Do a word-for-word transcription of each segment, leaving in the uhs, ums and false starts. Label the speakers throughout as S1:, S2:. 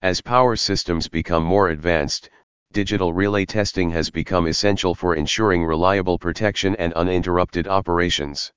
S1: As power systems become more advanced, digital relay testing has become essential for ensuring reliable protection and uninterrupted operations.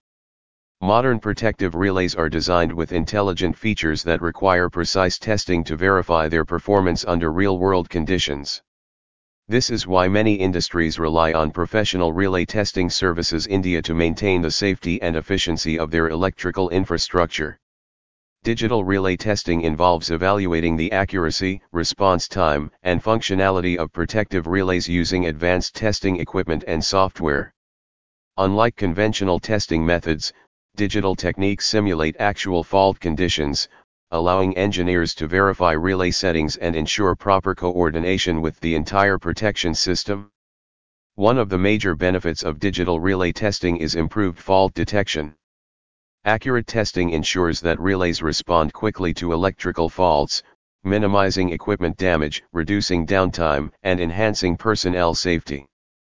S1: Modern protective relays are designed with intelligent features that require precise testing to verify their performance under real-world conditions. This is why many industries rely on professional relay testing services in India to maintain the safety and efficiency of their electrical infrastructure. Digital relay testing involves evaluating the accuracy, response time, and functionality of protective relays using advanced testing equipment and software. Unlike conventional testing methods, digital techniques simulate actual fault conditions, allowing engineers to verify relay settings and ensure proper coordination with the entire protection system. One of the major benefits of digital relay testing is improved fault detection. Accurate testing ensures that relays respond quickly to electrical faults, minimizing equipment damage, reducing downtime, and enhancing personnel safety.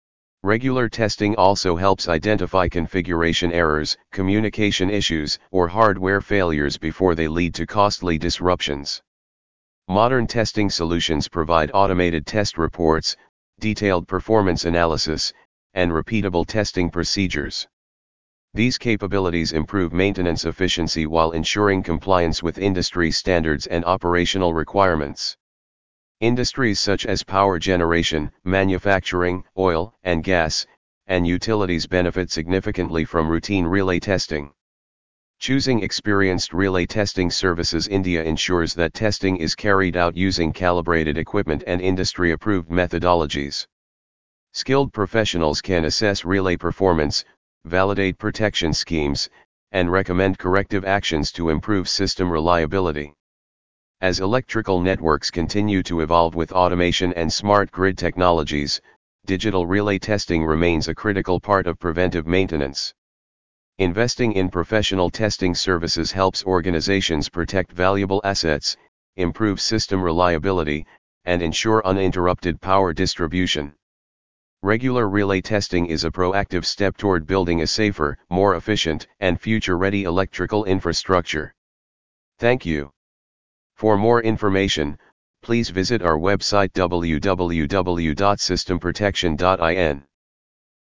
S1: Regular testing also helps identify configuration errors, communication issues, or hardware failures before they lead to costly disruptions. Modern testing solutions provide automated test reports, detailed performance analysis, and repeatable testing procedures. These capabilities improve maintenance efficiency while ensuring compliance with industry standards and operational requirements. Industries such as power generation, manufacturing, oil and gas, and utilities benefit significantly from routine relay testing. Choosing experienced relay testing services India ensures that testing is carried out using calibrated equipment and industry-approved methodologies. Skilled professionals can assess relay performance, validate protection schemes, and recommend corrective actions to improve system reliability. As electrical networks continue to evolve with automation and smart grid technologies, digital relay testing remains a critical part of preventive maintenance. Investing in professional testing services helps organizations protect valuable assets, improve system reliability, and ensure uninterrupted power distribution. Regular relay testing is a proactive step toward building a safer, more efficient, and future-ready electrical infrastructure. Thank you. For more information, please visit our website w w w dot system protection dot i n.